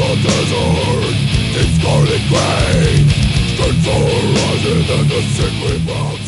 desert, deep scarlet gray, straight for horizon and the sickly clouds.